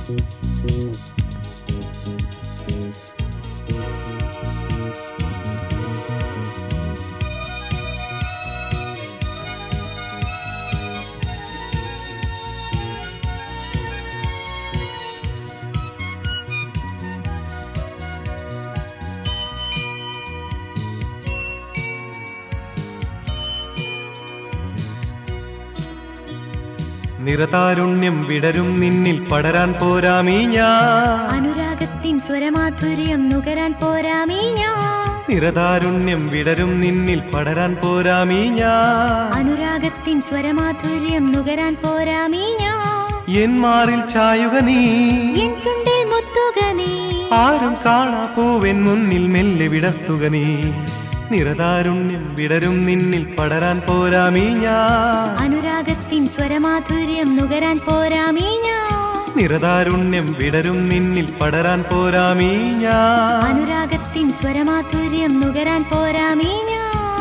നിറതാരുണ്യം വിടരും നിന്നിൽ പടരാൻ പോരാമീ ഞാൻ അനുരാഗത്തിൻ സ്വരമാധുര്യം നുകരാൻ പോരാമീ ഞാൻ നിറതാരുണ്യം വിടരും നിന്നിൽ പടരാൻ പോരാമീ ഞാൻ അനുരാഗത്തിൻ സ്വരമാധുര്യം നുകരാൻ പോരാമീ ഞാൻ എൻ മാറിൽ ചായുക നീ എൻ ചുണ്ടിൽ മുത്തുക നീ ആരും കാണാ പൂവൻ മുന്നിൽ മെല്ലെ വിടർത്തുക നീ നിറതാരുണ്യം വിടരും നിന്നിൽ പടരാൻ പോരാമീ ഞാൻ അനുരാഗത്തിൻ സ്വരമാധുര്യം നുകരാൻ പോരാമീ ഞാൻ നിറതാരുണ്യം വിടരും നിന്നിൽ പടരാൻ പോരാമീ ഞാൻ അനുരാഗത്തിൻ സ്വരമാധുര്യം നുകരാൻ പോരാമീ ഞാൻ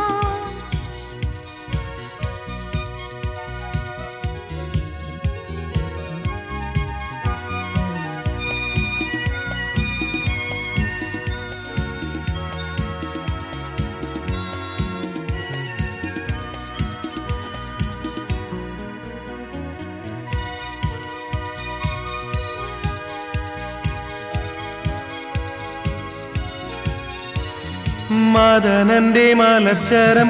മദനന്റെ മലർച്ചരം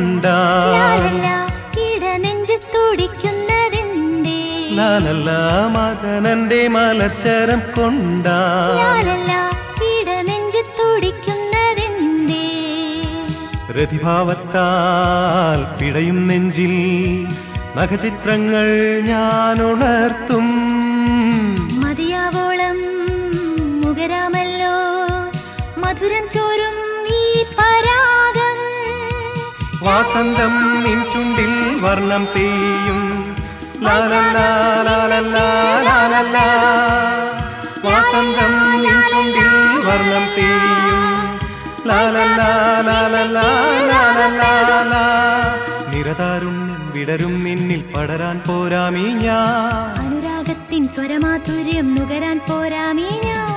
ഇടനെഞ്ച് തുടിക്കുന്നതെന്തേ ലാലല്ല മദനന്റെ മലർച്ചരം ഇടനെഞ്ച് തുടിക്കുന്നതെന്തേ രതിഭാവത്താൽ പിടയും നെഞ്ചിൽ നഖചിത്രങ്ങൾ ഞാൻ ഉണർത്തും മതിയാവോളം മുഖരാമല്ലോ മധുരം ചോരും ഈ പരാഗം വാസന്തം നിൻ ചുണ്ടിൽ വർണ്ണം പെയ്യും ലാലല്ലാ ലാലല്ലാ ലാലല്ലാ വാസന്തം നിൻ ചുണ്ടിൽ വർണ്ണം പെയ്യും ലാലല്ലാ ലാലല്ലാ ലാലല്ലാ നിറതാരുണ്യം വിടരും നിന്നിൽ പടരാൻ പോരാമീ ഞാൻ അനുരാഗത്തിൻ സ്വരമാധുര്യം നുകരാൻ പോരാമീ ഞാൻ